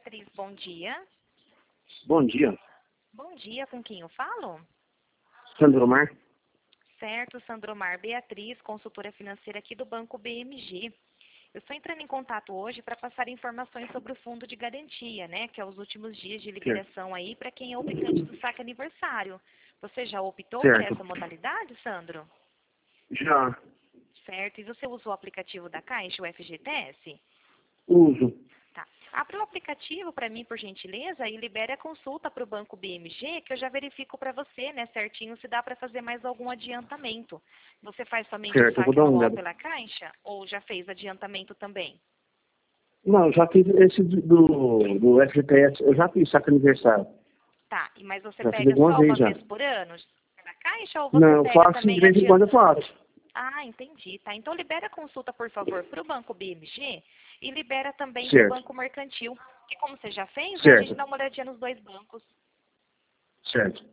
Beatriz, bom dia. Bom dia, Bom dia, com quem eu falo? Sandromar. Certo, Sandromar. Beatriz, consultora financeira aqui do Banco BMG. Eu estou entrando em contato hoje para passar informações sobre o fundo de garantia, né? Que é os últimos dias de liberação aí para quem é optante do saque aniversário. Você já optou por Certo. essa modalidade, Sandro? Já Certo. E você usa o aplicativo da Caixa, o FGTS? uso. Tá. Abre o aplicativo para mim, por gentileza, e libere a consulta para o Banco BMG, que eu já verifico para você, né, certinho, se dá para fazer mais algum adiantamento. Você faz somente o Certo, eu vou saque dar uma anual olhada. pela Caixa ou já fez adiantamento também? Não, já fiz esse do FGTS, eu já fiz saque aniversário. Tá. Mas você Já fiz pega algumas só uma vezes já. vez por ano na Caixa ou Não, você eu pega faço de também vez em quando eu adiantando? faço. Ah, entendi. Tá. Então libera a consulta, por favor, para o Banco BMG e libera também para o Certo, Banco Mercantil. Que como você já fez, né, a gente certo, dá uma olhadinha nos dois bancos. certo.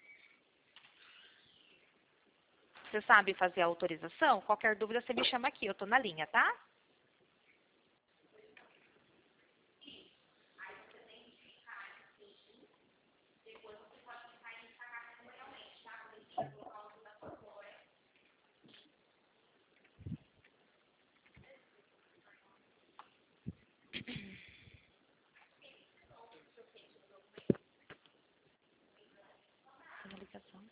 Você sabe fazer a autorização? Qualquer dúvida você me chama aqui, eu tô na linha, tá? Finalização.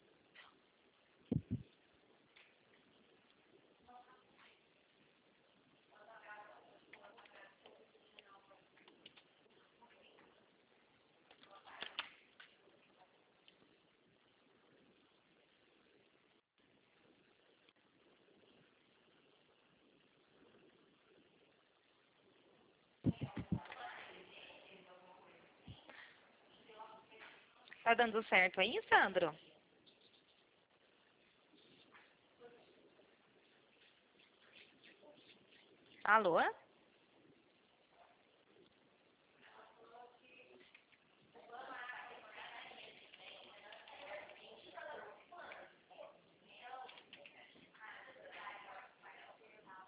Tá dando certo aí, Sandro? Alô?